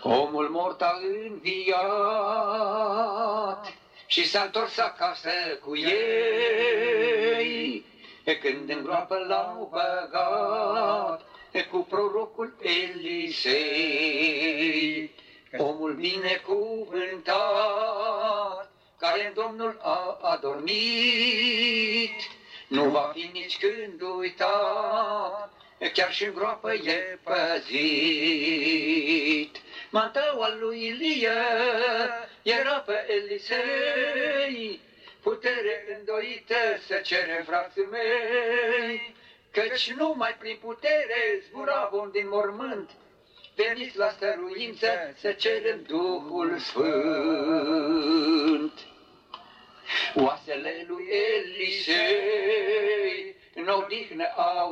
Omul mort a înviat și s-a întors acasă cu ei, când în groapă l-au băgat cu prorocul Elisei. Omul binecuvântat, care în Domnul a adormit, nu va fi nici când uitat, chiar și în groapă e păzit. Mantaua lui Ilie era pe Elisei, putere îndoită să cere, frații mei, căci numai prin putere zbura vom din mormânt. Veniți la stăruință să cerem Duhul Sfânt. Oasele lui Elisei în odihnă au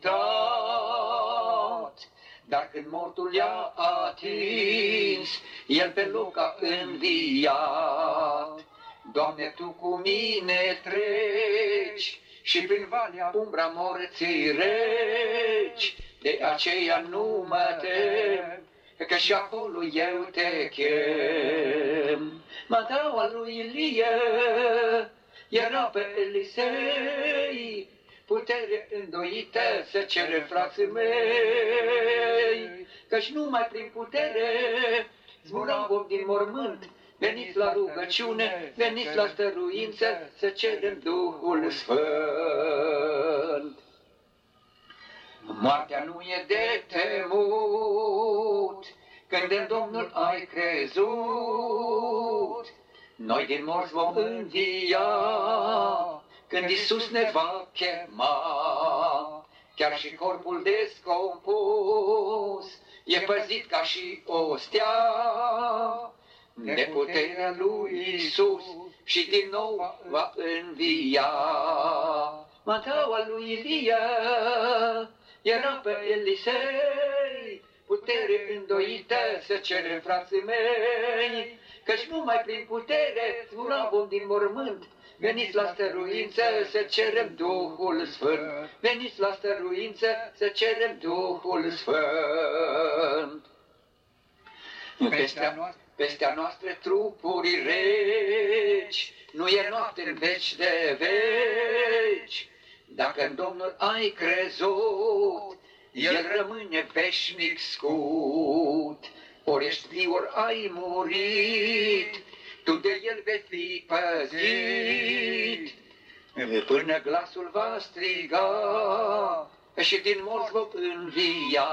intrat, dar când mortul i-a atins, el pe loc a înviat. Doamne, Tu cu mine treci și prin valea umbra morții reci, de aceea nu mă tem, că și acolo eu te chem. Mantaua lui Ilie era pe Elisei, putere îndoită să cere, frații mei, căci numai prin putere zburam vom din mormânt. Veniți la rugăciune, veniți la stăruință să cerem Duhul Sfânt. Moartea nu e de temut când în Domnul ai crezut. Noi din morți vom învia când Iisus ne va chema. Chiar și corpul descompus e păzit ca și o stea de puterea lui Iisus și din nou va învia. Mantaua lui Ilie era pe Elisei, putere îndoită să cere, frații mei, căci numai prin putere zburam vom din mormânt. Veniți la stăruință să cerem Duhul Sfânt. Veniți la stăruință să cerem Duhul Sfânt. Peste a noastre trupuri reci, nu e noapte în veci de veci. Dacă în Domnul ai crezut, El rămâne veșnic scut. Ori ești viu, ori ai murit, Tu de El vei fi păzit. Până glasul va striga și din morți vom învia.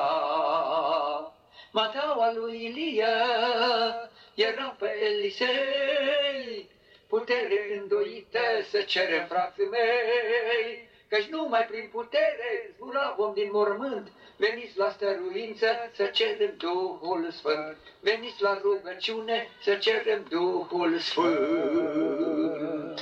Mantaua lui Ilie era pe Elisei, putere îndoită să cerem, frații mei, căci numai prin putere zbura vom din mormânt. Veniți la stăruință să cerem Duhul Sfânt. Veniți la rugăciune să cerem Duhul Sfânt.